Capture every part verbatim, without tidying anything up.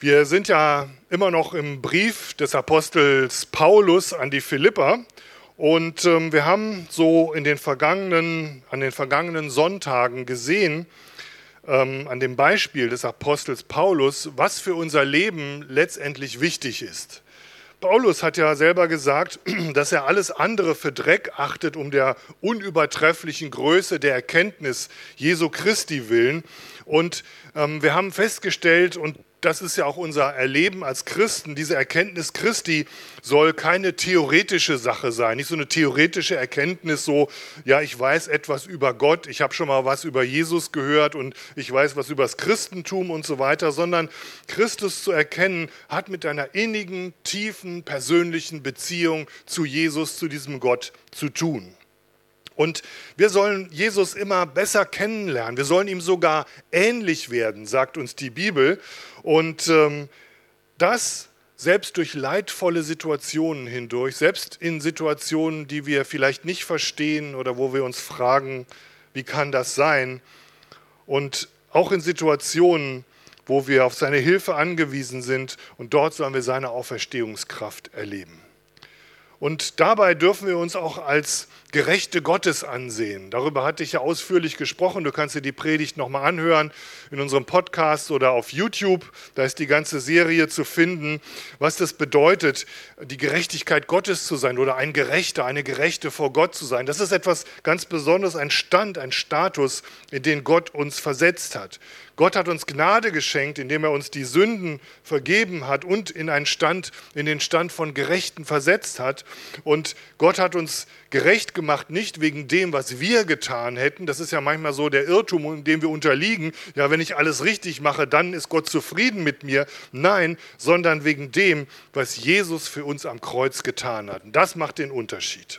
Wir sind ja immer noch im Brief des Apostels Paulus an die Philipper und ähm, wir haben so in den vergangenen, an den vergangenen Sonntagen gesehen, ähm, an dem Beispiel des Apostels Paulus, was für unser Leben letztendlich wichtig ist. Paulus hat ja selber gesagt, dass er alles andere für Dreck achtet, um der unübertrefflichen Größe der Erkenntnis Jesu Christi willen. Und ähm, wir haben festgestellt, und das ist ja auch unser Erleben als Christen, diese Erkenntnis Christi soll keine theoretische Sache sein, nicht so eine theoretische Erkenntnis, so, ja, ich weiß etwas über Gott, ich habe schon mal was über Jesus gehört und ich weiß was über das Christentum und so weiter, sondern Christus zu erkennen, hat mit einer innigen, tiefen, persönlichen Beziehung zu Jesus, zu diesem Gott zu tun. Und wir sollen Jesus immer besser kennenlernen. Wir sollen ihm sogar ähnlich werden, sagt uns die Bibel. Und ähm, das selbst durch leidvolle Situationen hindurch, selbst in Situationen, die wir vielleicht nicht verstehen oder wo wir uns fragen, wie kann das sein? Und auch in Situationen, wo wir auf seine Hilfe angewiesen sind. Und dort sollen wir seine Auferstehungskraft erleben. Und dabei dürfen wir uns auch als Gerechte Gottes ansehen. Darüber hatte ich ja ausführlich gesprochen. Du kannst dir die Predigt nochmal anhören in unserem Podcast oder auf YouTube. Da ist die ganze Serie zu finden, was das bedeutet, die Gerechtigkeit Gottes zu sein oder ein Gerechter, eine Gerechte vor Gott zu sein. Das ist etwas ganz Besonderes, ein Stand, ein Status, in den Gott uns versetzt hat. Gott hat uns Gnade geschenkt, indem er uns die Sünden vergeben hat und in einen Stand, in den Stand von Gerechten versetzt hat. Und Gott hat uns gerecht gemacht, nicht wegen dem, was wir getan hätten. Das ist ja manchmal so der Irrtum, in dem wir unterliegen. Ja, wenn ich alles richtig mache, dann ist Gott zufrieden mit mir. Nein, sondern wegen dem, was Jesus für uns am Kreuz getan hat. Und das macht den Unterschied.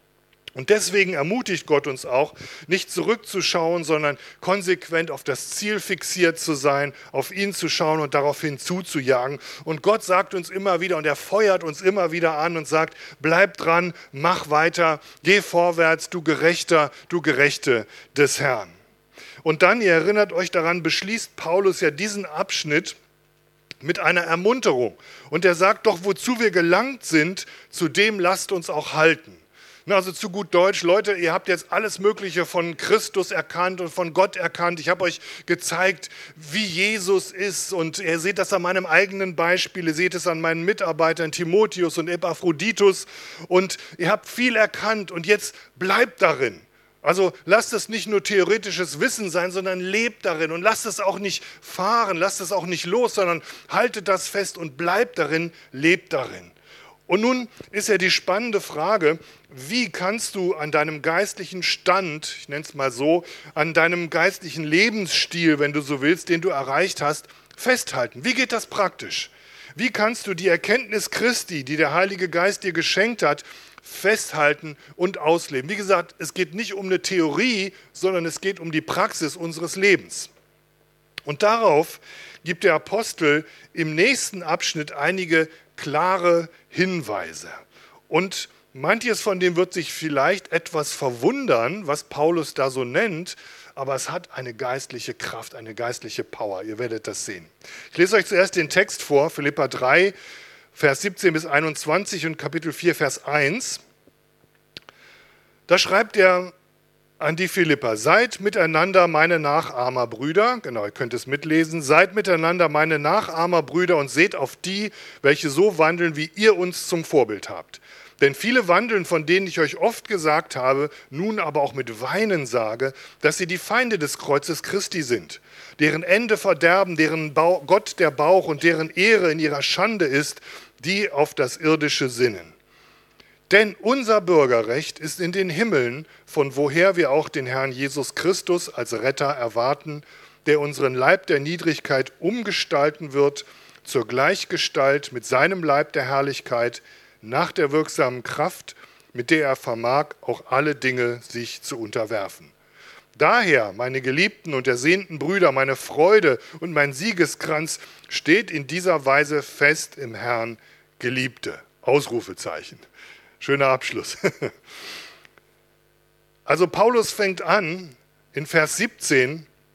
Und deswegen ermutigt Gott uns auch, nicht zurückzuschauen, sondern konsequent auf das Ziel fixiert zu sein, auf ihn zu schauen und daraufhin zuzujagen. Und Gott sagt uns immer wieder und er feuert uns immer wieder an und sagt, bleib dran, mach weiter, geh vorwärts, du Gerechter, du Gerechte des Herrn. Und dann, ihr erinnert euch daran, beschließt Paulus ja diesen Abschnitt mit einer Ermunterung. Und er sagt doch, wozu wir gelangt sind, zu dem lasst uns auch halten. Also zu gut Deutsch, Leute, ihr habt jetzt alles Mögliche von Christus erkannt und von Gott erkannt. Ich habe euch gezeigt, wie Jesus ist und ihr seht das an meinem eigenen Beispiel, ihr seht es an meinen Mitarbeitern Timotheus und Epaphroditus und ihr habt viel erkannt und jetzt bleibt darin. Also lasst es nicht nur theoretisches Wissen sein, sondern lebt darin und lasst es auch nicht fahren, lasst es auch nicht los, sondern haltet das fest und bleibt darin, lebt darin. Und nun ist ja die spannende Frage, wie kannst du an deinem geistlichen Stand, ich nenne es mal so, an deinem geistlichen Lebensstil, wenn du so willst, den du erreicht hast, festhalten? Wie geht das praktisch? Wie kannst du die Erkenntnis Christi, die der Heilige Geist dir geschenkt hat, festhalten und ausleben? Wie gesagt, es geht nicht um eine Theorie, sondern es geht um die Praxis unseres Lebens. Und darauf gibt der Apostel im nächsten Abschnitt einige klare Hinweise. Und manches von dem wird sich vielleicht etwas verwundern, was Paulus da so nennt, aber es hat eine geistliche Kraft, eine geistliche Power. Ihr werdet das sehen. Ich lese euch zuerst den Text vor, Philipper drei, Vers siebzehn bis einundzwanzig und Kapitel vier, Vers eins. Da schreibt er an die Philipper, seid miteinander meine Nachahmer, Brüder, genau, ihr könnt es mitlesen, seid miteinander meine Nachahmer, Brüder und seht auf die, welche so wandeln, wie ihr uns zum Vorbild habt. Denn viele wandeln, von denen ich euch oft gesagt habe, nun aber auch mit Weinen sage, dass sie die Feinde des Kreuzes Christi sind, deren Ende Verderben, deren Bau, Gott der Bauch und deren Ehre in ihrer Schande ist, die auf das Irdische sinnen. Denn unser Bürgerrecht ist in den Himmeln, von woher wir auch den Herrn Jesus Christus als Retter erwarten, der unseren Leib der Niedrigkeit umgestalten wird zur Gleichgestalt mit seinem Leib der Herrlichkeit, nach der wirksamen Kraft, mit der er vermag, auch alle Dinge sich zu unterwerfen. Daher, meine geliebten und ersehnten Brüder, meine Freude und mein Siegeskranz steht in dieser Weise fest im Herrn, Geliebte. Ausrufezeichen. Schöner Abschluss. Also Paulus fängt an in Vers siebzehn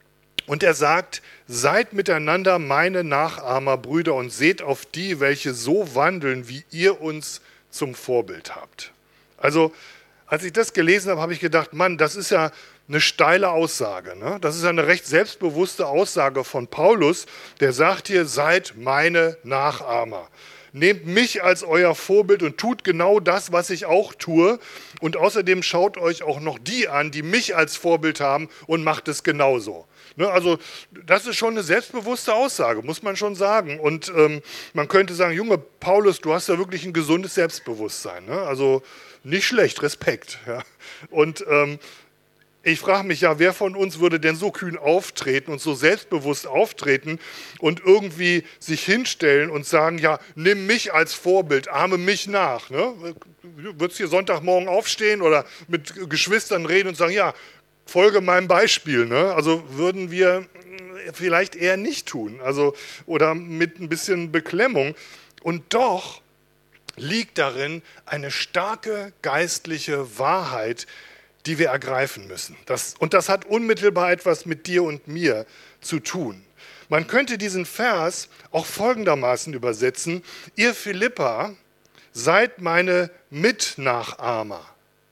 Und er sagt, seid miteinander meine Nachahmer, Brüder, und seht auf die, welche so wandeln, wie ihr uns zum Vorbild habt. Also, als ich das gelesen habe, habe ich gedacht, Mann, das ist ja eine steile Aussage. Ne? Das ist ja eine recht selbstbewusste Aussage von Paulus, der sagt hier, seid meine Nachahmer. Nehmt mich als euer Vorbild und tut genau das, was ich auch tue. Und außerdem schaut euch auch noch die an, die mich als Vorbild haben und macht es genauso. Ne, also das ist schon eine selbstbewusste Aussage, muss man schon sagen. Und ähm, man könnte sagen, Junge Paulus, du hast ja wirklich ein gesundes Selbstbewusstsein. Ne? Also nicht schlecht, Respekt. Ja? Und ähm, ich frage mich ja, wer von uns würde denn so kühn auftreten und so selbstbewusst auftreten und irgendwie sich hinstellen und sagen, ja, nimm mich als Vorbild, ahme mich nach. Ne? Würdest du hier Sonntagmorgen aufstehen oder mit Geschwistern reden und sagen, ja, folge meinem Beispiel. Ne? Also würden wir vielleicht eher nicht tun, also, oder mit ein bisschen Beklemmung. Und doch liegt darin eine starke geistliche Wahrheit, die wir ergreifen müssen. Das, und das hat unmittelbar etwas mit dir und mir zu tun. Man könnte diesen Vers auch folgendermaßen übersetzen: Ihr Philipper, seid meine Mitnachahmer.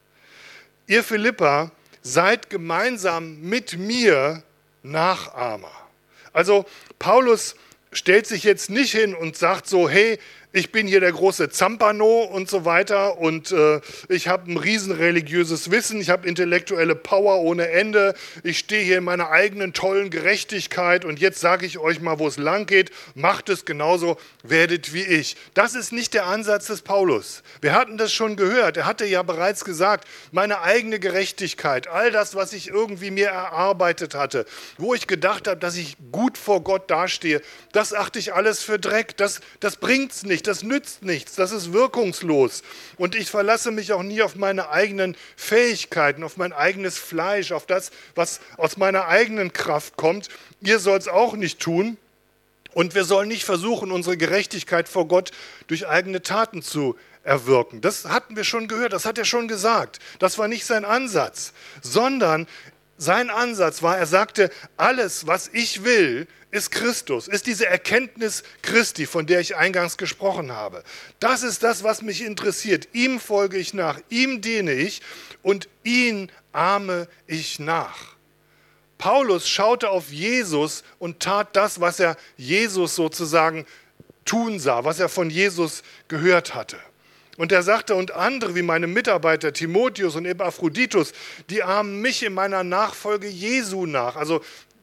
Ihr Philipper, seid gemeinsam mit mir Nachahmer. Also Paulus stellt sich jetzt nicht hin und sagt so, hey, ich bin hier der große Zampano und so weiter und äh, ich habe ein riesen religiöses Wissen, ich habe intellektuelle Power ohne Ende, ich stehe hier in meiner eigenen tollen Gerechtigkeit und jetzt sage ich euch mal, wo es lang geht, macht es genauso, werdet wie ich. Das ist nicht der Ansatz des Paulus. Wir hatten das schon gehört, er hatte ja bereits gesagt, meine eigene Gerechtigkeit, all das, was ich irgendwie mir erarbeitet hatte, wo ich gedacht habe, dass ich gut vor Gott dastehe, das achte ich alles für Dreck, das, das bringt's nicht. Das nützt nichts, das ist wirkungslos. Und ich verlasse mich auch nie auf meine eigenen Fähigkeiten, auf mein eigenes Fleisch, auf das, was aus meiner eigenen Kraft kommt. Ihr sollt es auch nicht tun. Und wir sollen nicht versuchen, unsere Gerechtigkeit vor Gott durch eigene Taten zu erwirken. Das hatten wir schon gehört, das hat er schon gesagt. Das war nicht sein Ansatz, sondern sein Ansatz war, er sagte, alles, was ich will, ist Christus, ist diese Erkenntnis Christi, von der ich eingangs gesprochen habe. Das ist das, was mich interessiert. Ihm folge ich nach, ihm diene ich und ihn ahme ich nach. Paulus schaute auf Jesus und tat das, was er Jesus sozusagen tun sah, was er von Jesus gehört hatte. Und er sagte, und andere wie meine Mitarbeiter Timotheus und Epaphroditus, die ahmen mich in meiner Nachfolge Jesu nach. Also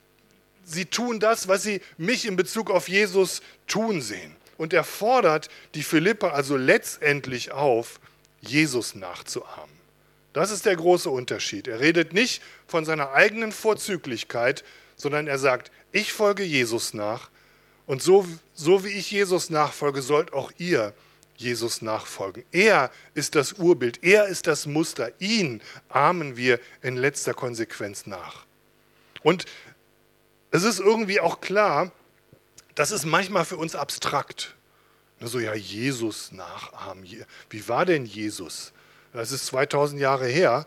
sie tun das, was sie mich in Bezug auf Jesus tun sehen. Und er fordert die Philipper also letztendlich auf, Jesus nachzuahmen. Das ist der große Unterschied. Er redet nicht von seiner eigenen Vorzüglichkeit, sondern er sagt, ich folge Jesus nach und so, so wie ich Jesus nachfolge, sollt auch ihr Jesus nachfolgen. Er ist das Urbild, er ist das Muster, ihn ahmen wir in letzter Konsequenz nach. Und es ist irgendwie auch klar, das ist manchmal für uns abstrakt. So, ja, Jesus nachahmen. Wie war denn Jesus? Das ist zweitausend Jahre her.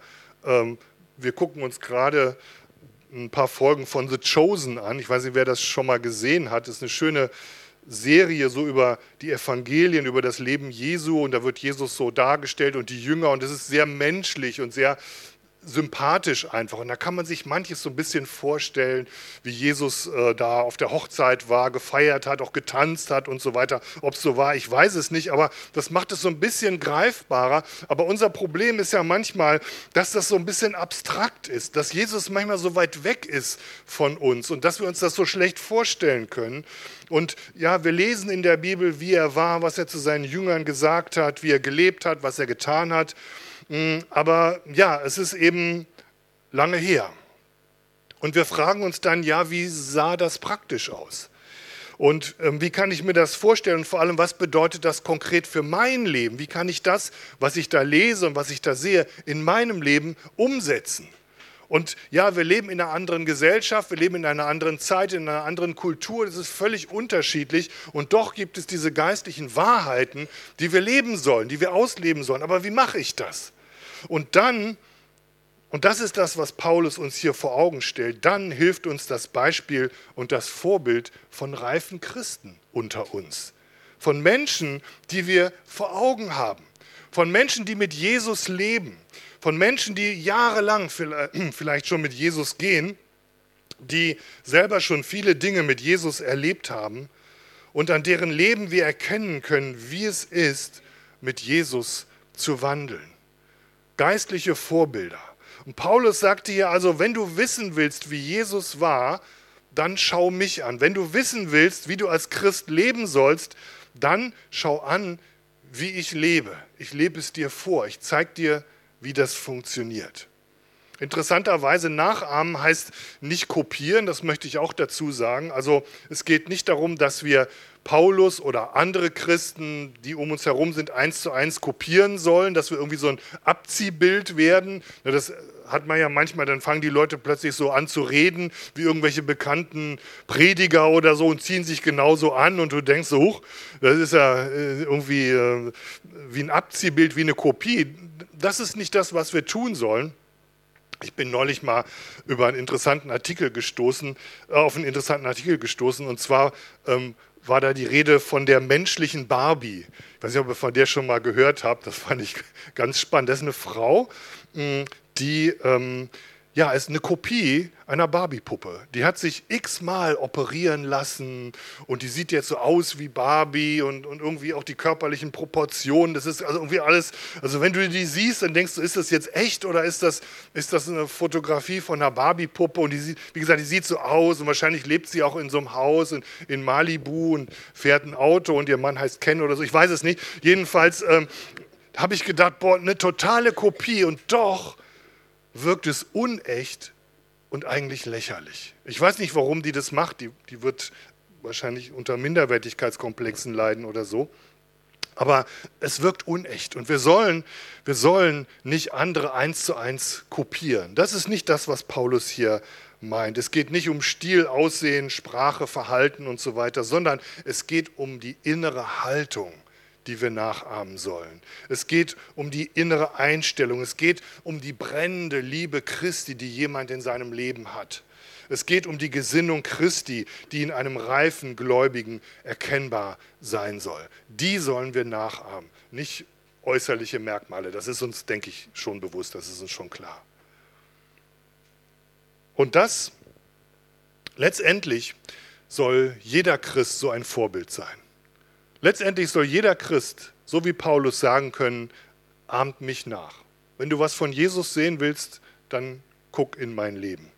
Wir gucken uns gerade ein paar Folgen von The Chosen an. Ich weiß nicht, wer das schon mal gesehen hat. Das ist eine schöne Serie so über die Evangelien, über das Leben Jesu. Und da wird Jesus so dargestellt und die Jünger. Und das ist sehr menschlich und sehr sympathisch einfach. Und da kann man sich manches so ein bisschen vorstellen, wie Jesus äh, da auf der Hochzeit war, gefeiert hat, auch getanzt hat und so weiter. Ob es so war, ich weiß es nicht, aber das macht es so ein bisschen greifbarer. Aber unser Problem ist ja manchmal, dass das so ein bisschen abstrakt ist, dass Jesus manchmal so weit weg ist von uns und dass wir uns das so schlecht vorstellen können. Und ja, wir lesen in der Bibel, wie er war, was er zu seinen Jüngern gesagt hat, wie er gelebt hat, was er getan hat. Aber ja, es ist eben lange her. Und wir fragen uns dann, ja, wie sah das praktisch aus? Und ähm, wie kann ich mir das vorstellen? Und vor allem, was bedeutet das konkret für mein Leben? Wie kann ich das, was ich da lese und was ich da sehe, in meinem Leben umsetzen? Und ja, wir leben in einer anderen Gesellschaft, wir leben in einer anderen Zeit, in einer anderen Kultur, das ist völlig unterschiedlich und doch gibt es diese geistlichen Wahrheiten, die wir leben sollen, die wir ausleben sollen. Aber wie mache ich das? Und dann Und das ist das, was Paulus uns hier vor Augen stellt. Dann hilft uns das Beispiel und das Vorbild von reifen Christen unter uns. Von Menschen, die wir vor Augen haben. Von Menschen, die mit Jesus leben. Von Menschen, die jahrelang vielleicht schon mit Jesus gehen, die selber schon viele Dinge mit Jesus erlebt haben und an deren Leben wir erkennen können, wie es ist, mit Jesus zu wandeln. Geistliche Vorbilder. Und Paulus sagte hier also, wenn du wissen willst, wie Jesus war, dann schau mich an. Wenn du wissen willst, wie du als Christ leben sollst, dann schau an, wie ich lebe. Ich lebe es dir vor. Ich zeige dir, wie das funktioniert. Interessanterweise nachahmen heißt nicht kopieren, das möchte ich auch dazu sagen. Also es geht nicht darum, dass wir Paulus oder andere Christen, die um uns herum sind, eins zu eins kopieren sollen, dass wir irgendwie so ein Abziehbild werden. Das hat man ja manchmal, dann fangen die Leute plötzlich so an zu reden, wie irgendwelche bekannten Prediger oder so und ziehen sich genauso an und du denkst so, huch, das ist ja irgendwie wie ein Abziehbild, wie eine Kopie. Das ist nicht das, was wir tun sollen. Ich bin neulich mal über einen interessanten Artikel gestoßen, äh, auf einen interessanten Artikel gestoßen und zwar ähm, war da die Rede von der menschlichen Barbie. Ich weiß nicht, ob ihr von der schon mal gehört habt, das fand ich ganz spannend. Das ist eine Frau, mh, die ähm, ja, ist eine Kopie einer Barbie-Puppe. Die hat sich x-mal operieren lassen und die sieht jetzt so aus wie Barbie und, und irgendwie auch die körperlichen Proportionen. Das ist also irgendwie alles, also wenn du die siehst, dann denkst du, ist das jetzt echt oder ist das, ist das eine Fotografie von einer Barbie-Puppe? Und die sieht, wie gesagt, die sieht so aus und wahrscheinlich lebt sie auch in so einem Haus in, in Malibu und fährt ein Auto und ihr Mann heißt Ken oder so, ich weiß es nicht. Jedenfalls ähm, habe ich gedacht, boah, eine totale Kopie und doch wirkt es unecht und eigentlich lächerlich. Ich weiß nicht, warum die das macht. Die, die wird wahrscheinlich unter Minderwertigkeitskomplexen leiden oder so. Aber es wirkt unecht und wir sollen, wir sollen nicht andere eins zu eins kopieren. Das ist nicht das, was Paulus hier meint. Es geht nicht um Stil, Aussehen, Sprache, Verhalten und so weiter, sondern es geht um die innere Haltung, die wir nachahmen sollen. Es geht um die innere Einstellung. Es geht um die brennende Liebe Christi, die jemand in seinem Leben hat. Es geht um die Gesinnung Christi, die in einem reifen Gläubigen erkennbar sein soll. Die sollen wir nachahmen, nicht äußerliche Merkmale. Das ist uns, denke ich, schon bewusst, das ist uns schon klar. Und das, letztendlich, soll jeder Christ so ein Vorbild sein. Letztendlich soll jeder Christ, so wie Paulus, sagen können, ahmt mich nach. Wenn du was von Jesus sehen willst, dann guck in mein Leben.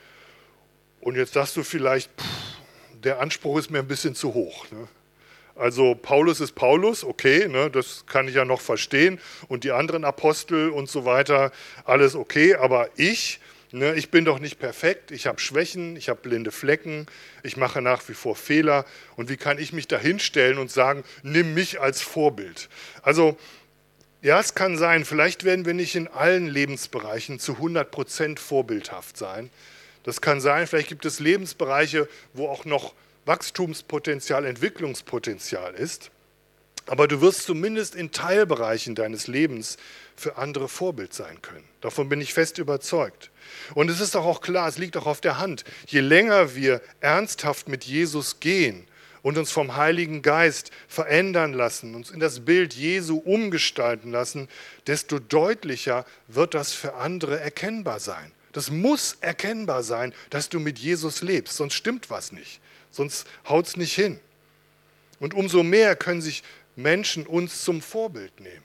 Und jetzt sagst du vielleicht, pff, der Anspruch ist mir ein bisschen zu hoch. Ne? Also Paulus ist Paulus, okay, ne, das kann ich ja noch verstehen. Und die anderen Apostel und so weiter, alles okay. Aber ich, ne, ich bin doch nicht perfekt. Ich habe Schwächen, ich habe blinde Flecken. Ich mache nach wie vor Fehler. Und wie kann ich mich da hinstellen und sagen, nimm mich als Vorbild? Also ja, es kann sein, vielleicht werden wir nicht in allen Lebensbereichen zu hundert Prozent vorbildhaft sein. Das kann sein, vielleicht gibt es Lebensbereiche, wo auch noch Wachstumspotenzial, Entwicklungspotenzial ist. Aber du wirst zumindest in Teilbereichen deines Lebens für andere Vorbild sein können. Davon bin ich fest überzeugt. Und es ist doch auch klar, es liegt auch auf der Hand, je länger wir ernsthaft mit Jesus gehen und uns vom Heiligen Geist verändern lassen, uns in das Bild Jesu umgestalten lassen, desto deutlicher wird das für andere erkennbar sein. Das muss erkennbar sein, dass du mit Jesus lebst, sonst stimmt was nicht, sonst haut es nicht hin. Und umso mehr können sich Menschen uns zum Vorbild nehmen.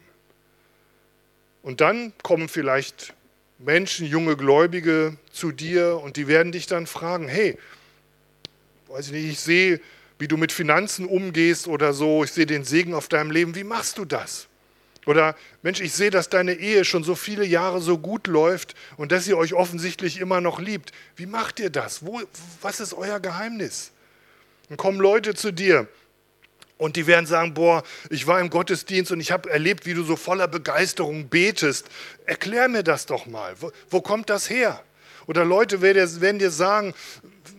Und dann kommen vielleicht Menschen, junge Gläubige zu dir und die werden dich dann fragen, hey, weiß ich nicht, ich sehe, wie du mit Finanzen umgehst oder so, ich sehe den Segen auf deinem Leben, wie machst du das? Oder Mensch, ich sehe, dass deine Ehe schon so viele Jahre so gut läuft und dass ihr euch offensichtlich immer noch liebt. Wie macht ihr das? Wo, was ist euer Geheimnis? Dann kommen Leute zu dir und die werden sagen, boah, ich war im Gottesdienst und ich habe erlebt, wie du so voller Begeisterung betest. Erklär mir das doch mal. Wo, wo kommt das her? Oder Leute werden dir sagen,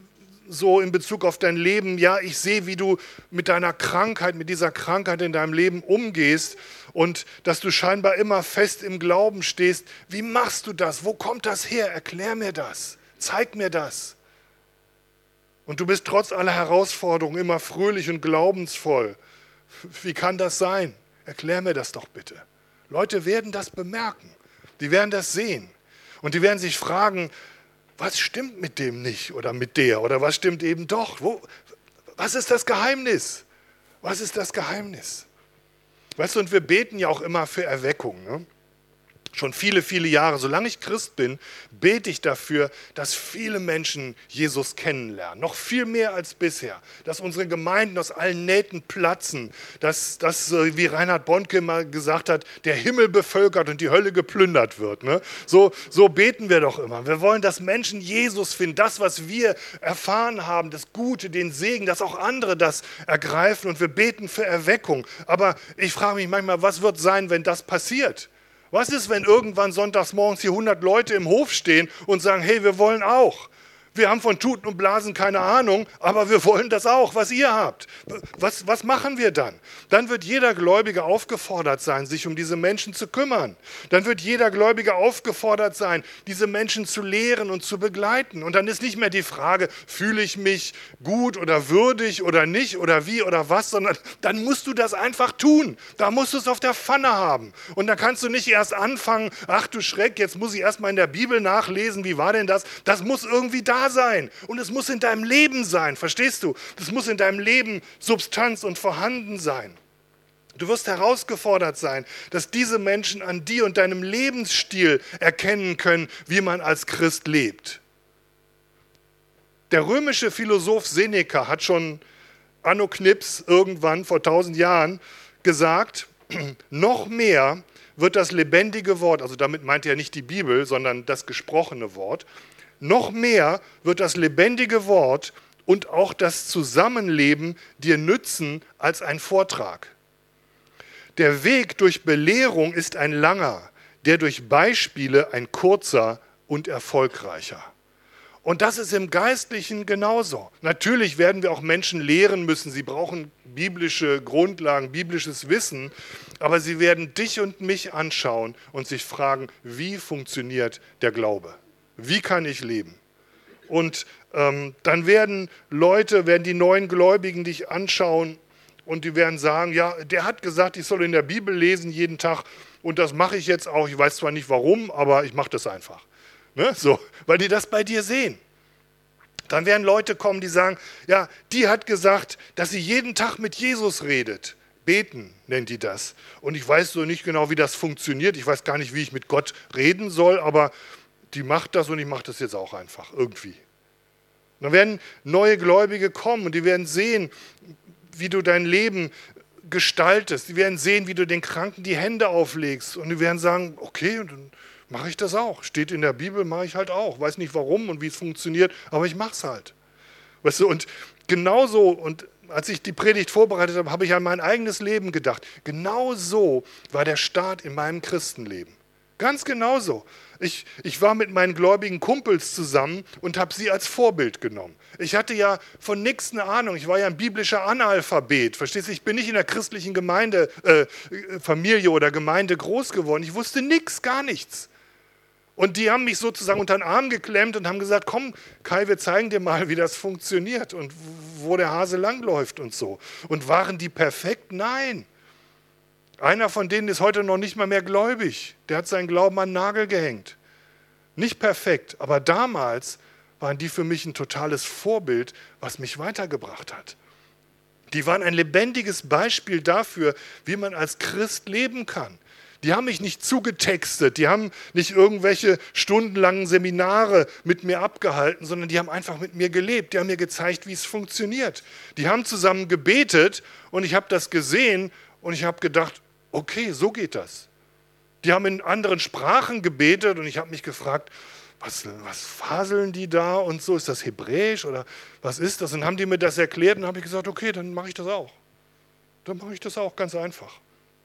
so in Bezug auf dein Leben, ja, ich sehe, wie du mit deiner Krankheit, mit dieser Krankheit in deinem Leben umgehst und dass du scheinbar immer fest im Glauben stehst. Wie machst du das? Wo kommt das her? Erklär mir das. Zeig mir das. Und du bist trotz aller Herausforderungen immer fröhlich und glaubensvoll. Wie kann das sein? Erklär mir das doch bitte. Leute werden das bemerken. Die werden das sehen. Und die werden sich fragen, was stimmt mit dem nicht oder mit der oder was stimmt eben doch? Wo, was ist das Geheimnis? Was ist das Geheimnis? Weißt du, und wir beten ja auch immer für Erweckung, ne? Schon viele, viele Jahre, solange ich Christ bin, bete ich dafür, dass viele Menschen Jesus kennenlernen. Noch viel mehr als bisher. Dass unsere Gemeinden aus allen Nähten platzen. Dass, dass wie Reinhard Bonke mal gesagt hat, der Himmel bevölkert und die Hölle geplündert wird. Ne? So, so beten wir doch immer. Wir wollen, dass Menschen Jesus finden. Das, was wir erfahren haben, das Gute, den Segen, dass auch andere das ergreifen. Und wir beten für Erweckung. Aber ich frage mich manchmal, was wird sein, wenn das passiert? Was ist, wenn irgendwann sonntags morgens hier hundert Leute im Hof stehen und sagen, hey, wir wollen auch. Wir haben von Tuten und Blasen keine Ahnung, aber wir wollen das auch, was ihr habt. Was, was machen wir dann? Dann wird jeder Gläubige aufgefordert sein, sich um diese Menschen zu kümmern. Dann wird jeder Gläubige aufgefordert sein, diese Menschen zu lehren und zu begleiten. Und dann ist nicht mehr die Frage, fühle ich mich gut oder würdig oder nicht oder wie oder was, sondern dann musst du das einfach tun. Da musst du es auf der Pfanne haben. Und dann kannst du nicht erst anfangen, ach du Schreck, jetzt muss ich erst mal in der Bibel nachlesen, wie war denn das? Das muss irgendwie da sein und es muss in deinem Leben sein, verstehst du? Das muss in deinem Leben Substanz und vorhanden sein. Du wirst herausgefordert sein, dass diese Menschen an dir und deinem Lebensstil erkennen können, wie man als Christ lebt. Der römische Philosoph Seneca hat schon anno Knips irgendwann vor tausend Jahren gesagt, noch mehr wird das lebendige Wort, also damit meint er nicht die Bibel, sondern das gesprochene Wort, noch mehr wird das lebendige Wort und auch das Zusammenleben dir nützen als ein Vortrag. Der Weg durch Belehrung ist ein langer, der durch Beispiele ein kurzer und erfolgreicher. Und das ist im Geistlichen genauso. Natürlich werden wir auch Menschen lehren müssen, sie brauchen biblische Grundlagen, biblisches Wissen, aber sie werden dich und mich anschauen und sich fragen, wie funktioniert der Glaube? Wie kann ich leben? Und ähm, dann werden Leute, werden die neuen Gläubigen dich anschauen und die werden sagen, ja, der hat gesagt, ich soll in der Bibel lesen jeden Tag und das mache ich jetzt auch. Ich weiß zwar nicht warum, aber ich mache das einfach. Ne? So, weil die das bei dir sehen. Dann werden Leute kommen, die sagen, ja, die hat gesagt, dass sie jeden Tag mit Jesus redet. Beten nennt die das. Und ich weiß so nicht genau, wie das funktioniert. Ich weiß gar nicht, wie ich mit Gott reden soll, aber die macht das und ich mache das jetzt auch einfach, irgendwie. Und dann werden neue Gläubige kommen und die werden sehen, wie du dein Leben gestaltest. Die werden sehen, wie du den Kranken die Hände auflegst. Und die werden sagen, okay, dann mache ich das auch. Steht in der Bibel, mache ich halt auch. Weiß nicht warum und wie es funktioniert, aber ich mache es halt. Weißt du, und genauso, und als ich die Predigt vorbereitet habe, habe ich an mein eigenes Leben gedacht. Genau so war der Start in meinem Christenleben. Ganz genauso. Ich, ich war mit meinen gläubigen Kumpels zusammen und habe sie als Vorbild genommen. Ich hatte ja von nichts eine Ahnung. Ich war ja ein biblischer Analphabet. Verstehst du? Ich bin nicht in der christlichen Gemeinde, äh, Familie oder Gemeinde groß geworden. Ich wusste nichts, gar nichts. Und die haben mich sozusagen unter den Arm geklemmt und haben gesagt, komm Kai, wir zeigen dir mal, wie das funktioniert und wo der Hase langläuft und so. Und waren die perfekt? Nein. Einer von denen ist heute noch nicht mal mehr gläubig. Der hat seinen Glauben an den Nagel gehängt. Nicht perfekt, aber damals waren die für mich ein totales Vorbild, was mich weitergebracht hat. Die waren ein lebendiges Beispiel dafür, wie man als Christ leben kann. Die haben mich nicht zugetextet, die haben nicht irgendwelche stundenlangen Seminare mit mir abgehalten, sondern die haben einfach mit mir gelebt. Die haben mir gezeigt, wie es funktioniert. Die haben zusammen gebetet und ich habe das gesehen und ich habe gedacht, okay, so geht das. Die haben in anderen Sprachen gebetet und ich habe mich gefragt, was, was faseln die da und so, ist das Hebräisch oder was ist das? Und haben die mir das erklärt und habe ich gesagt, okay, dann mache ich das auch. Dann mache ich das auch, ganz einfach.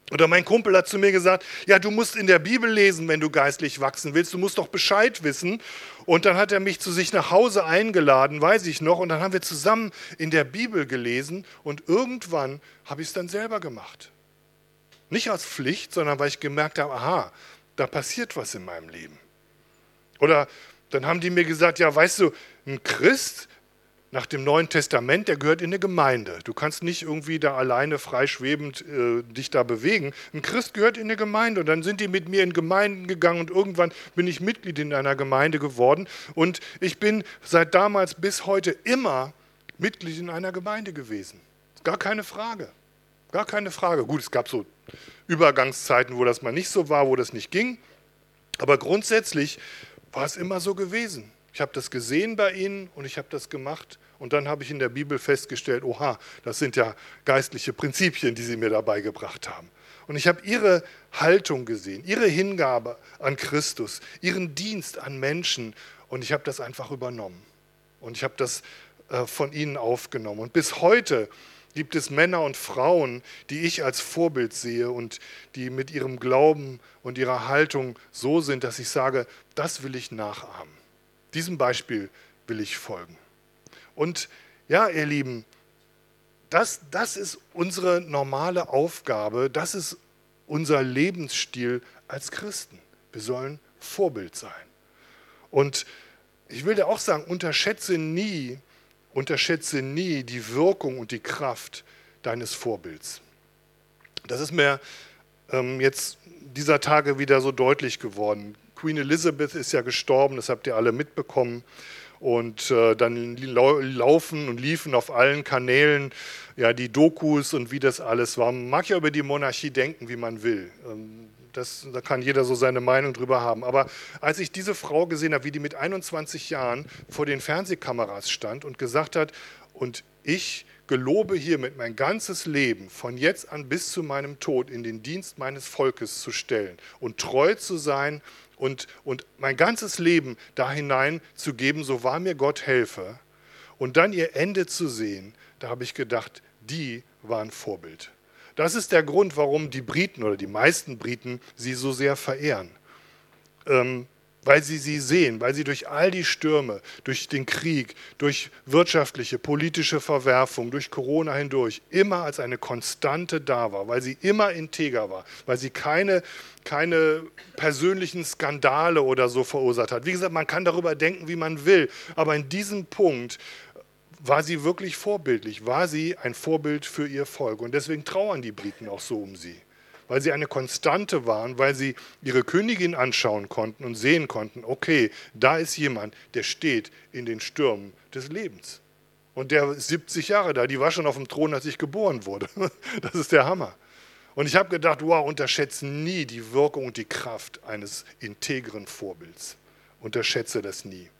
Oder mein Kumpel hat zu mir gesagt, ja, du musst in der Bibel lesen, wenn du geistlich wachsen willst, du musst doch Bescheid wissen. Und dann hat er mich zu sich nach Hause eingeladen, weiß ich noch, und dann haben wir zusammen in der Bibel gelesen und irgendwann habe ich es dann selber gemacht. Nicht als Pflicht, sondern weil ich gemerkt habe, aha, da passiert was in meinem Leben. Oder dann haben die mir gesagt, ja, weißt du, ein Christ nach dem Neuen Testament, der gehört in eine Gemeinde. Du kannst nicht irgendwie da alleine freischwebend äh, dich da bewegen. Ein Christ gehört in eine Gemeinde. Und dann sind die mit mir in Gemeinden gegangen und irgendwann bin ich Mitglied in einer Gemeinde geworden. Und ich bin seit damals bis heute immer Mitglied in einer Gemeinde gewesen. Gar keine Frage. Gar keine Frage. Gut, es gab so Übergangszeiten, wo das mal nicht so war, wo das nicht ging. Aber grundsätzlich war es immer so gewesen. Ich habe das gesehen bei ihnen und ich habe das gemacht. Und dann habe ich in der Bibel festgestellt, oha, das sind ja geistliche Prinzipien, die sie mir dabei gebracht haben. Und ich habe ihre Haltung gesehen, ihre Hingabe an Christus, ihren Dienst an Menschen. Und ich habe das einfach übernommen. Und ich habe das äh, von ihnen aufgenommen. Und bis heute gibt es Männer und Frauen, die ich als Vorbild sehe und die mit ihrem Glauben und ihrer Haltung so sind, dass ich sage, das will ich nachahmen. Diesem Beispiel will ich folgen. Und ja, ihr Lieben, das, das ist unsere normale Aufgabe, das ist unser Lebensstil als Christen. Wir sollen Vorbild sein. Und ich will dir auch sagen, unterschätze nie, unterschätze nie die Wirkung und die Kraft deines Vorbilds. Das ist mir ähm, jetzt dieser Tage wieder so deutlich geworden. Queen Elizabeth ist ja gestorben, das habt ihr alle mitbekommen. Und äh, dann laufen und liefen auf allen Kanälen ja die Dokus und wie das alles war. Man mag ja über die Monarchie denken, wie man will. Ähm, das, da kann jeder so seine Meinung drüber haben. Aber als ich diese Frau gesehen habe, wie die mit einundzwanzig Jahren vor den Fernsehkameras stand und gesagt hat, und ich gelobe hiermit mein ganzes Leben von jetzt an bis zu meinem Tod in den Dienst meines Volkes zu stellen und treu zu sein und, und mein ganzes Leben da hinein zu geben, so wahr mir Gott helfe. Und dann ihr Ende zu sehen, da habe ich gedacht, die war ein Vorbild. Das ist der Grund, warum die Briten oder die meisten Briten sie so sehr verehren. Ähm, weil sie sie sehen, weil sie durch all die Stürme, durch den Krieg, durch wirtschaftliche, politische Verwerfung, durch Corona hindurch immer als eine Konstante da war, weil sie immer integer war, weil sie keine, keine persönlichen Skandale oder so verursacht hat. Wie gesagt, man kann darüber denken, wie man will, aber in diesem Punkt war sie wirklich vorbildlich, war sie ein Vorbild für ihr Volk. Und deswegen trauern die Briten auch so um sie. Weil sie eine Konstante waren, weil sie ihre Königin anschauen konnten und sehen konnten, okay, da ist jemand, der steht in den Stürmen des Lebens. Und der ist siebzig Jahre da, die war schon auf dem Thron, als ich geboren wurde. Das ist der Hammer. Und ich habe gedacht, wow, unterschätze nie die Wirkung und die Kraft eines integren Vorbilds. Unterschätze das nie.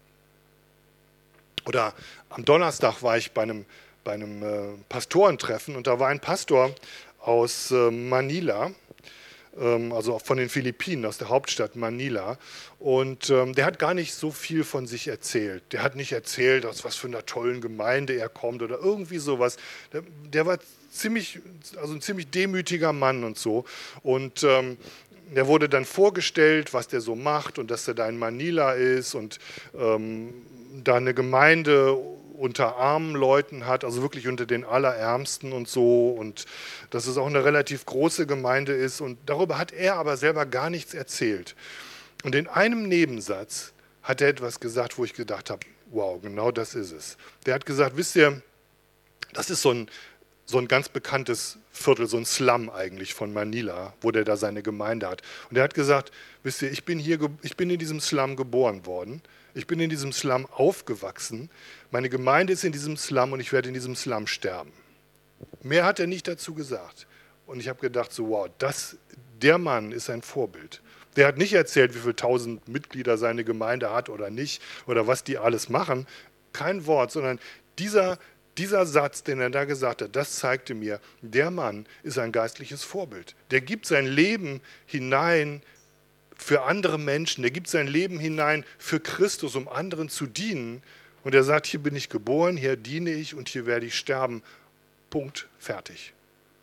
Oder am Donnerstag war ich bei einem, bei einem äh, Pastorentreffen und da war ein Pastor aus äh, Manila, ähm, also von den Philippinen, aus der Hauptstadt Manila. Und ähm, der hat gar nicht so viel von sich erzählt. Der hat nicht erzählt, aus was für einer tollen Gemeinde er kommt oder irgendwie sowas. Der, der war ziemlich, also ein ziemlich demütiger Mann und so. Und ähm, der wurde dann vorgestellt, was der so macht und dass er da in Manila ist und ähm, da eine Gemeinde unter armen Leuten hat, also wirklich unter den Allerärmsten und so, und dass es auch eine relativ große Gemeinde ist. Und darüber hat er aber selber gar nichts erzählt. Und in einem Nebensatz hat er etwas gesagt, wo ich gedacht habe, wow, genau das ist es. Der hat gesagt, wisst ihr, das ist so ein, so ein ganz bekanntes Viertel, so ein Slum eigentlich von Manila, wo der da seine Gemeinde hat. Und er hat gesagt, wisst ihr, ich bin hier, ich bin in diesem Slum geboren worden. Ich bin in diesem Slum aufgewachsen, meine Gemeinde ist in diesem Slum und ich werde in diesem Slum sterben. Mehr hat er nicht dazu gesagt. Und ich habe gedacht, so wow, das, der Mann ist ein Vorbild. Der hat nicht erzählt, wie viele tausend Mitglieder seine Gemeinde hat oder nicht oder was die alles machen. Kein Wort, sondern dieser, dieser Satz, den er da gesagt hat, das zeigte mir, der Mann ist ein geistliches Vorbild. Der gibt sein Leben hinein für andere Menschen, der gibt sein Leben hinein für Christus, um anderen zu dienen. Und er sagt, hier bin ich geboren, hier diene ich und hier werde ich sterben. Punkt, fertig.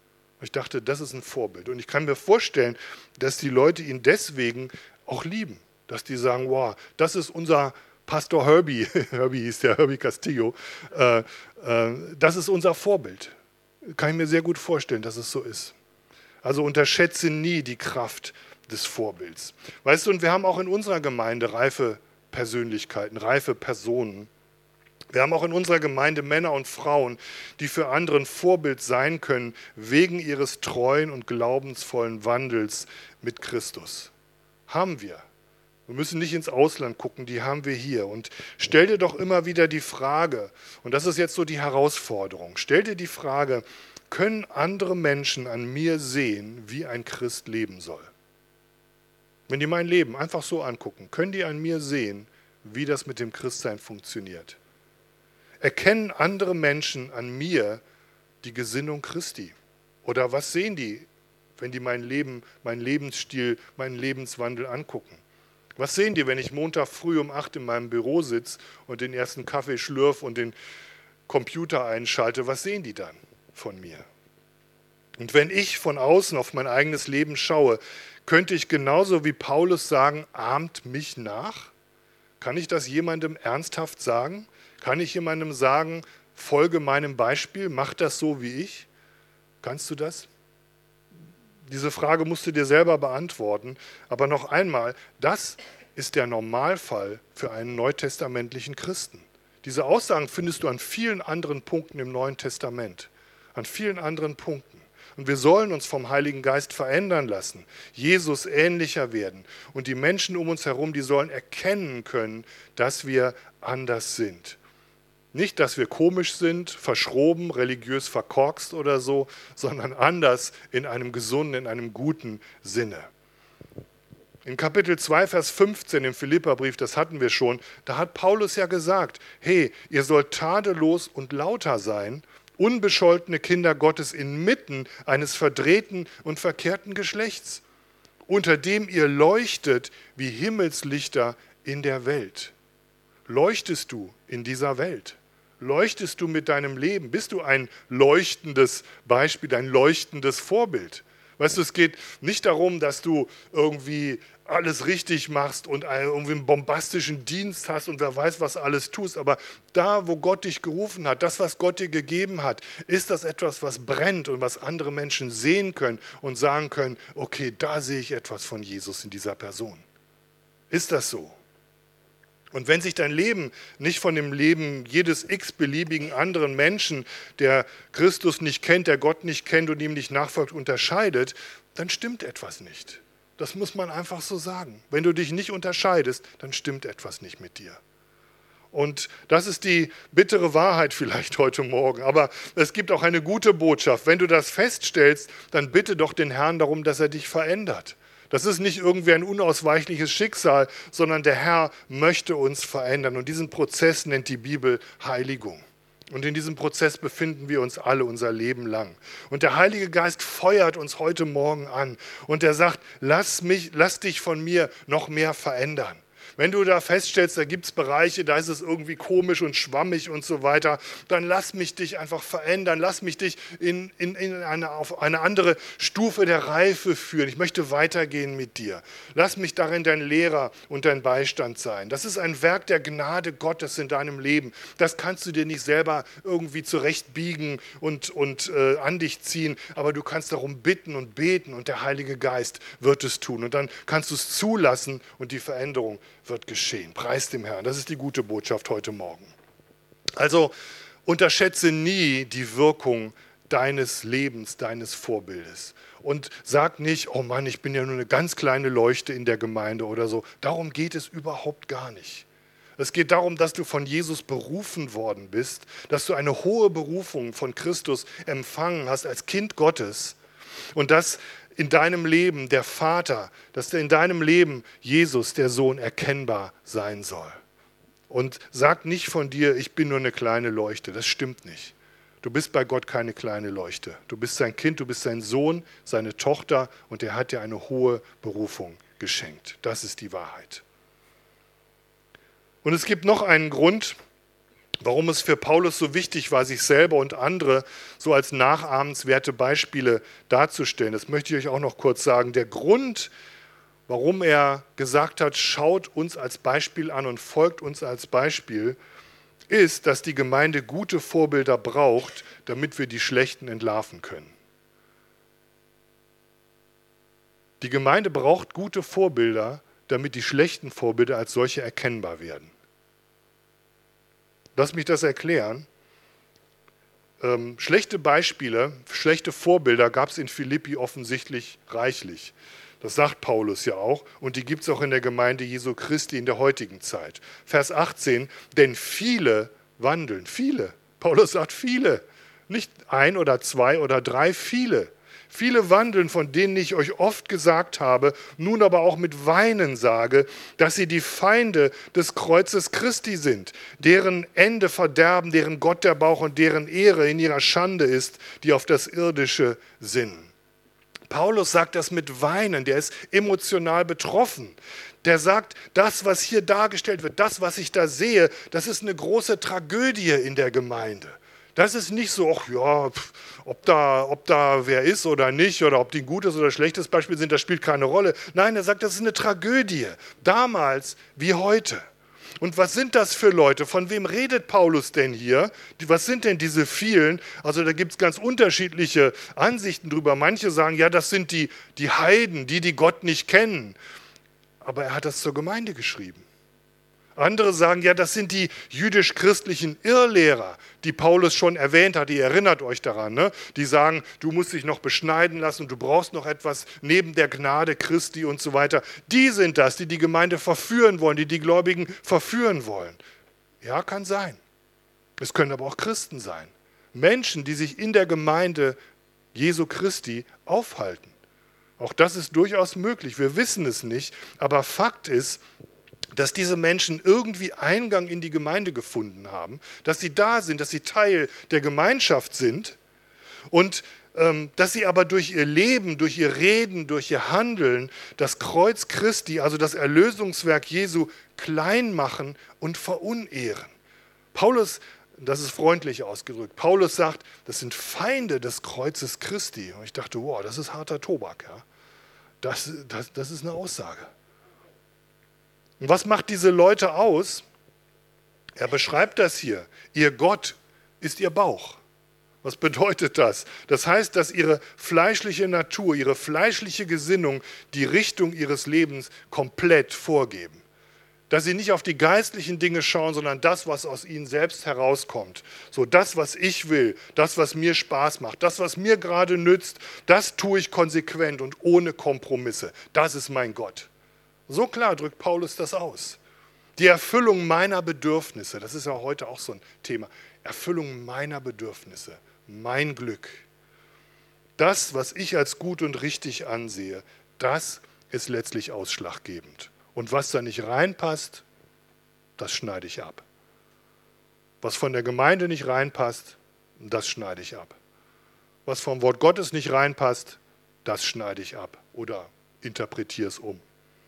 Und ich dachte, das ist ein Vorbild. Und ich kann mir vorstellen, dass die Leute ihn deswegen auch lieben. Dass die sagen, wow, das ist unser Pastor Herbie, Herbie hieß der, Herbie Castillo, äh, äh, das ist unser Vorbild. Kann ich mir sehr gut vorstellen, dass es so ist. Also unterschätze nie die Kraft des Vorbilds. Weißt du, und wir haben auch in unserer Gemeinde reife Persönlichkeiten, reife Personen. Wir haben auch in unserer Gemeinde Männer und Frauen, die für andere ein Vorbild sein können, wegen ihres treuen und glaubensvollen Wandels mit Christus. Haben wir. Wir müssen nicht ins Ausland gucken, die haben wir hier. Und stell dir doch immer wieder die Frage, und das ist jetzt so die Herausforderung, stell dir die Frage, können andere Menschen an mir sehen, wie ein Christ leben soll? Wenn die mein Leben einfach so angucken, können die an mir sehen, wie das mit dem Christsein funktioniert? Erkennen andere Menschen an mir die Gesinnung Christi? Oder was sehen die, wenn die mein Leben, meinen Lebensstil, meinen Lebenswandel angucken? Was sehen die, wenn ich Montag früh um acht in meinem Büro sitze und den ersten Kaffee schlürfe und den Computer einschalte? Was sehen die dann von mir? Und wenn ich von außen auf mein eigenes Leben schaue, könnte ich genauso wie Paulus sagen, ahmt mich nach? Kann ich das jemandem ernsthaft sagen? Kann ich jemandem sagen, folge meinem Beispiel, mach das so wie ich? Kannst du das? Diese Frage musst du dir selber beantworten. Aber noch einmal, das ist der Normalfall für einen neutestamentlichen Christen. Diese Aussagen findest du an vielen anderen Punkten im Neuen Testament. An vielen anderen Punkten. Und wir sollen uns vom Heiligen Geist verändern lassen, Jesus ähnlicher werden. Und die Menschen um uns herum, die sollen erkennen können, dass wir anders sind. Nicht, dass wir komisch sind, verschroben, religiös verkorkst oder so, sondern anders in einem gesunden, in einem guten Sinne. In Kapitel zwei, Vers fünfzehn im Philipperbrief, das hatten wir schon, da hat Paulus ja gesagt, hey, ihr sollt tadellos und lauter sein, unbescholtene Kinder Gottes inmitten eines verdrehten und verkehrten Geschlechts, unter dem ihr leuchtet wie Himmelslichter in der Welt. Leuchtest du in dieser Welt? Leuchtest du mit deinem Leben? Bist du ein leuchtendes Beispiel, ein leuchtendes Vorbild? Weißt du, es geht nicht darum, dass du irgendwie alles richtig machst und irgendwie einen bombastischen Dienst hast und wer weiß, was alles tust. Aber da, wo Gott dich gerufen hat, das, was Gott dir gegeben hat, ist das etwas, was brennt und was andere Menschen sehen können und sagen können, okay, da sehe ich etwas von Jesus in dieser Person. Ist das so? Und wenn sich dein Leben nicht von dem Leben jedes x-beliebigen anderen Menschen, der Christus nicht kennt, der Gott nicht kennt und ihm nicht nachfolgt, unterscheidet, dann stimmt etwas nicht. Das muss man einfach so sagen. Wenn du dich nicht unterscheidest, dann stimmt etwas nicht mit dir. Und das ist die bittere Wahrheit vielleicht heute Morgen. Aber es gibt auch eine gute Botschaft. Wenn du das feststellst, dann bitte doch den Herrn darum, dass er dich verändert. Das ist nicht irgendwie ein unausweichliches Schicksal, sondern der Herr möchte uns verändern. Und diesen Prozess nennt die Bibel Heiligung. Und in diesem Prozess befinden wir uns alle unser Leben lang. Und der Heilige Geist feuert uns heute Morgen an. Und er sagt, lass mich, lass dich von mir noch mehr verändern. Wenn du da feststellst, da gibt es Bereiche, da ist es irgendwie komisch und schwammig und so weiter, dann lass mich dich einfach verändern, lass mich dich in, in, in eine, auf eine andere Stufe der Reife führen. Ich möchte weitergehen mit dir. Lass mich darin dein Lehrer und dein Beistand sein. Das ist ein Werk der Gnade Gottes in deinem Leben. Das kannst du dir nicht selber irgendwie zurechtbiegen und, und äh, an dich ziehen, aber du kannst darum bitten und beten und der Heilige Geist wird es tun. Und dann kannst du es zulassen und die Veränderung wird geschehen. Preis dem Herrn. Das ist die gute Botschaft heute Morgen. Also unterschätze nie die Wirkung deines Lebens, deines Vorbildes. Und sag nicht, oh Mann, ich bin ja nur eine ganz kleine Leuchte in der Gemeinde oder so. Darum geht es überhaupt gar nicht. Es geht darum, dass du von Jesus berufen worden bist, dass du eine hohe Berufung von Christus empfangen hast als Kind Gottes und dass in deinem Leben der Vater, dass in deinem Leben Jesus, der Sohn, erkennbar sein soll. Und sag nicht von dir, ich bin nur eine kleine Leuchte. Das stimmt nicht. Du bist bei Gott keine kleine Leuchte. Du bist sein Kind, du bist sein Sohn, seine Tochter und er hat dir eine hohe Berufung geschenkt. Das ist die Wahrheit. Und es gibt noch einen Grund, warum es für Paulus so wichtig war, sich selber und andere so als nachahmenswerte Beispiele darzustellen. Das möchte ich euch auch noch kurz sagen. Der Grund, warum er gesagt hat, schaut uns als Beispiel an und folgt uns als Beispiel, ist, dass die Gemeinde gute Vorbilder braucht, damit wir die schlechten entlarven können. Die Gemeinde braucht gute Vorbilder, damit die schlechten Vorbilder als solche erkennbar werden. Lass mich das erklären. Ähm, schlechte Beispiele, schlechte Vorbilder gab es in Philippi offensichtlich reichlich. Das sagt Paulus ja auch. Und die gibt es auch in der Gemeinde Jesu Christi in der heutigen Zeit. Vers achtzehn, denn viele wandeln, viele. Paulus sagt viele. Nicht ein oder zwei oder drei, viele. Viele wandeln, von denen ich euch oft gesagt habe, nun aber auch mit Weinen sage, dass sie die Feinde des Kreuzes Christi sind, deren Ende Verderben, deren Gott der Bauch und deren Ehre in ihrer Schande ist, die auf das Irdische sinnen. Paulus sagt das mit Weinen, der ist emotional betroffen. Der sagt, das, was hier dargestellt wird, das, was ich da sehe, das ist eine große Tragödie in der Gemeinde. Das ist nicht so, ach ja, ob da, ob da wer ist oder nicht, oder ob die ein gutes oder schlechtes Beispiel sind, das spielt keine Rolle. Nein, er sagt, das ist eine Tragödie, damals wie heute. Und was sind das für Leute? Von wem redet Paulus denn hier? Was sind denn diese vielen? Also da gibt es ganz unterschiedliche Ansichten drüber. Manche sagen, ja, das sind die, die Heiden, die, die Gott nicht kennen. Aber er hat das zur Gemeinde geschrieben. Andere sagen, ja, das sind die jüdisch-christlichen Irrlehrer, die Paulus schon erwähnt hat. Ihr erinnert euch daran, ne? Die sagen, du musst dich noch beschneiden lassen, du brauchst noch etwas neben der Gnade Christi und so weiter. Die sind das, die die Gemeinde verführen wollen, die die Gläubigen verführen wollen. Ja, kann sein. Es können aber auch Christen sein. Menschen, die sich in der Gemeinde Jesu Christi aufhalten. Auch das ist durchaus möglich. Wir wissen es nicht, aber Fakt ist, dass diese Menschen irgendwie Eingang in die Gemeinde gefunden haben, dass sie da sind, dass sie Teil der Gemeinschaft sind und ähm, dass sie aber durch ihr Leben, durch ihr Reden, durch ihr Handeln das Kreuz Christi, also das Erlösungswerk Jesu, klein machen und verunehren. Paulus, das ist freundlich ausgedrückt, Paulus sagt, das sind Feinde des Kreuzes Christi. Und ich dachte, wow, das ist harter Tobak. Ja? Das, das, das ist eine Aussage. Und was macht diese Leute aus? Er beschreibt das hier. Ihr Gott ist ihr Bauch. Was bedeutet das? Das heißt, dass ihre fleischliche Natur, ihre fleischliche Gesinnung die Richtung ihres Lebens komplett vorgeben. Dass sie nicht auf die geistlichen Dinge schauen, sondern das, was aus ihnen selbst herauskommt. So das, was ich will, das, was mir Spaß macht, das, was mir gerade nützt, das tue ich konsequent und ohne Kompromisse. Das ist mein Gott. So klar drückt Paulus das aus. Die Erfüllung meiner Bedürfnisse, das ist ja heute auch so ein Thema. Erfüllung meiner Bedürfnisse, mein Glück. Das, was ich als gut und richtig ansehe, das ist letztlich ausschlaggebend. Und was da nicht reinpasst, das schneide ich ab. Was von der Gemeinde nicht reinpasst, das schneide ich ab. Was vom Wort Gottes nicht reinpasst, das schneide ich ab oder interpretiere es um.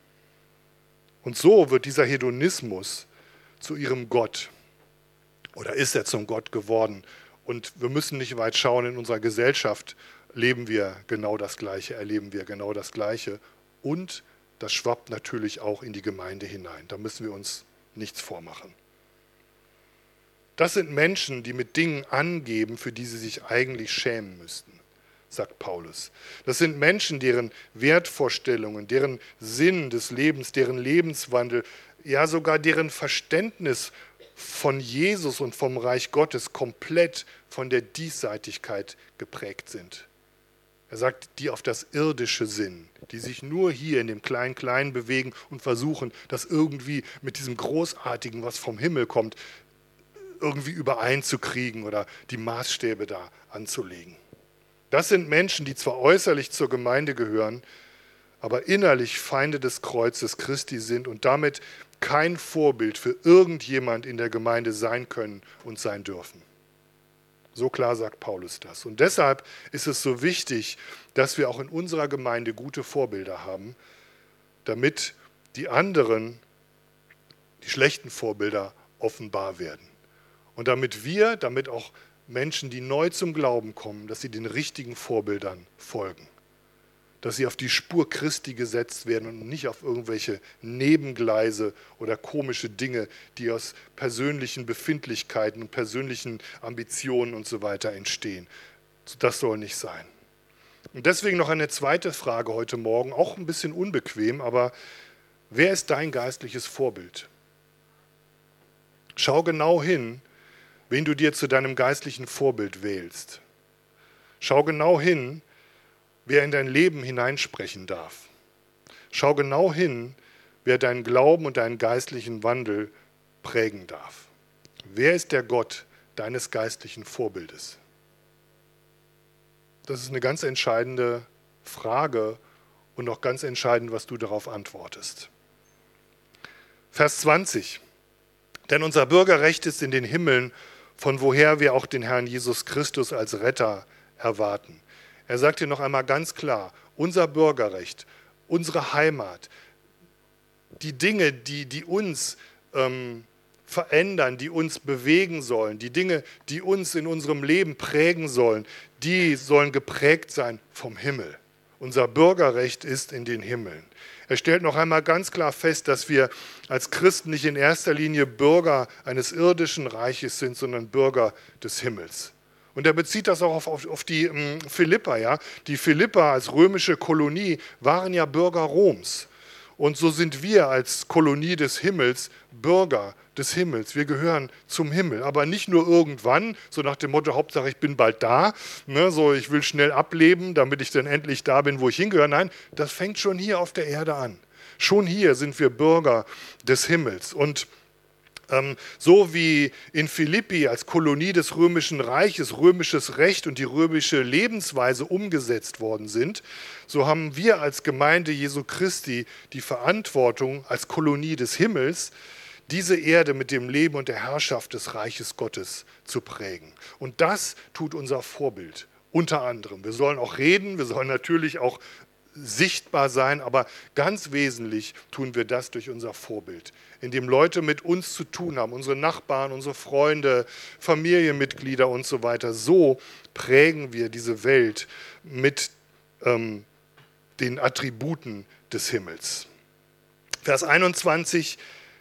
Und so wird dieser Hedonismus zu ihrem Gott oder ist er zum Gott geworden. Und wir müssen nicht weit schauen, in unserer Gesellschaft leben wir genau das Gleiche, erleben wir genau das Gleiche. Und das schwappt natürlich auch in die Gemeinde hinein. Da müssen wir uns nichts vormachen. Das sind Menschen, die mit Dingen angeben, für die sie sich eigentlich schämen müssten, sagt Paulus. Das sind Menschen, deren Wertvorstellungen, deren Sinn des Lebens, deren Lebenswandel, ja sogar deren Verständnis von Jesus und vom Reich Gottes komplett von der Diesseitigkeit geprägt sind. Er sagt, die auf das Irdische sinnen, die sich nur hier in dem Klein-Klein bewegen und versuchen, das irgendwie mit diesem Großartigen, was vom Himmel kommt, irgendwie übereinzukriegen oder die Maßstäbe da anzulegen. Das sind Menschen, die zwar äußerlich zur Gemeinde gehören, aber innerlich Feinde des Kreuzes Christi sind und damit kein Vorbild für irgendjemand in der Gemeinde sein können und sein dürfen. So klar sagt Paulus das. Und deshalb ist es so wichtig, dass wir auch in unserer Gemeinde gute Vorbilder haben, damit die anderen, die schlechten Vorbilder, offenbar werden. Und damit wir, damit auch Menschen, die neu zum Glauben kommen, dass sie den richtigen Vorbildern folgen. Dass sie auf die Spur Christi gesetzt werden und nicht auf irgendwelche Nebengleise oder komische Dinge, die aus persönlichen Befindlichkeiten und persönlichen Ambitionen und so weiter entstehen. Das soll nicht sein. Und deswegen noch eine zweite Frage heute Morgen, auch ein bisschen unbequem, aber wer ist dein geistliches Vorbild? Schau genau hin, wen du dir zu deinem geistlichen Vorbild wählst. Schau genau hin, wer in dein Leben hineinsprechen darf. Schau genau hin, wer deinen Glauben und deinen geistlichen Wandel prägen darf. Wer ist der Gott deines geistlichen Vorbildes? Das ist eine ganz entscheidende Frage und auch ganz entscheidend, was du darauf antwortest. Vers zwanzig. Denn unser Bürgerrecht ist in den Himmeln, von woher wir auch den Herrn Jesus Christus als Retter erwarten. Er sagt hier noch einmal ganz klar, unser Bürgerrecht, unsere Heimat, die Dinge, die, die uns ähm, verändern, die uns bewegen sollen, die Dinge, die uns in unserem Leben prägen sollen, die sollen geprägt sein vom Himmel. Unser Bürgerrecht ist in den Himmeln. Er stellt noch einmal ganz klar fest, dass wir als Christen nicht in erster Linie Bürger eines irdischen Reiches sind, sondern Bürger des Himmels. Und er bezieht das auch auf, auf, auf die ähm, Philipper. Ja? Die Philipper als römische Kolonie waren ja Bürger Roms. Und so sind wir als Kolonie des Himmels Bürger des Himmels. Wir gehören zum Himmel, aber nicht nur irgendwann, so nach dem Motto, Hauptsache ich bin bald da, ne, so ich will schnell ableben, damit ich dann endlich da bin, wo ich hingehöre. Nein, das fängt schon hier auf der Erde an. Schon hier sind wir Bürger des Himmels. Und ähm, so wie in Philippi als Kolonie des Römischen Reiches römisches Recht und die römische Lebensweise umgesetzt worden sind, so haben wir als Gemeinde Jesu Christi die Verantwortung als Kolonie des Himmels, diese Erde mit dem Leben und der Herrschaft des Reiches Gottes zu prägen. Und das tut unser Vorbild, unter anderem. Wir sollen auch reden, wir sollen natürlich auch sichtbar sein, aber ganz wesentlich tun wir das durch unser Vorbild, indem Leute mit uns zu tun haben, unsere Nachbarn, unsere Freunde, Familienmitglieder und so weiter. So prägen wir diese Welt mit ähm, den Attributen des Himmels. Vers einundzwanzig,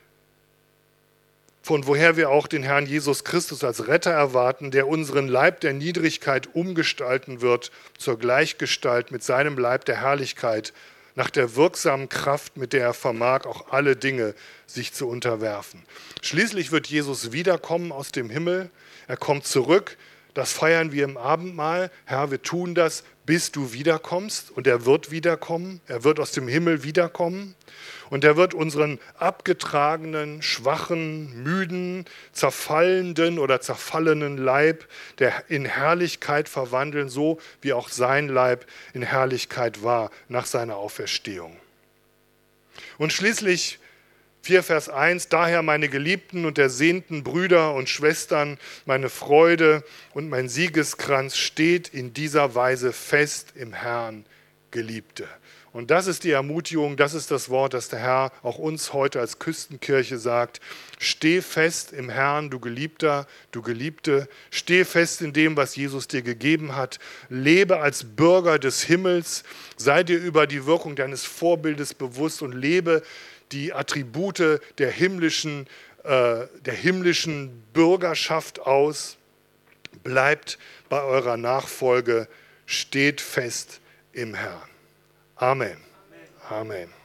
von woher wir auch den Herrn Jesus Christus als Retter erwarten, der unseren Leib der Niedrigkeit umgestalten wird zur Gleichgestalt mit seinem Leib der Herrlichkeit, nach der wirksamen Kraft, mit der er vermag, auch alle Dinge sich zu unterwerfen. Schließlich wird Jesus wiederkommen aus dem Himmel, er kommt zurück, das feiern wir im Abendmahl. Herr, wir tun das, bis du wiederkommst, und er wird wiederkommen, er wird aus dem Himmel wiederkommen. Und er wird unseren abgetragenen, schwachen, müden, zerfallenden oder zerfallenen Leib der in Herrlichkeit verwandeln, so wie auch sein Leib in Herrlichkeit war nach seiner Auferstehung. Und schließlich vier Vers eins, daher meine geliebten und ersehnten Brüder und Schwestern, meine Freude und mein Siegeskranz steht in dieser Weise fest im Herrn, Geliebte. Und das ist die Ermutigung, das ist das Wort, das der Herr auch uns heute als Küstenkirche sagt. Steh fest im Herrn, du Geliebter, du Geliebte. Steh fest in dem, was Jesus dir gegeben hat. Lebe als Bürger des Himmels. Sei dir über die Wirkung deines Vorbildes bewusst und lebe die Attribute der himmlischen, äh, der himmlischen Bürgerschaft aus. Bleibt bei eurer Nachfolge. Steht fest im Herrn. Amen. Amen. Amen.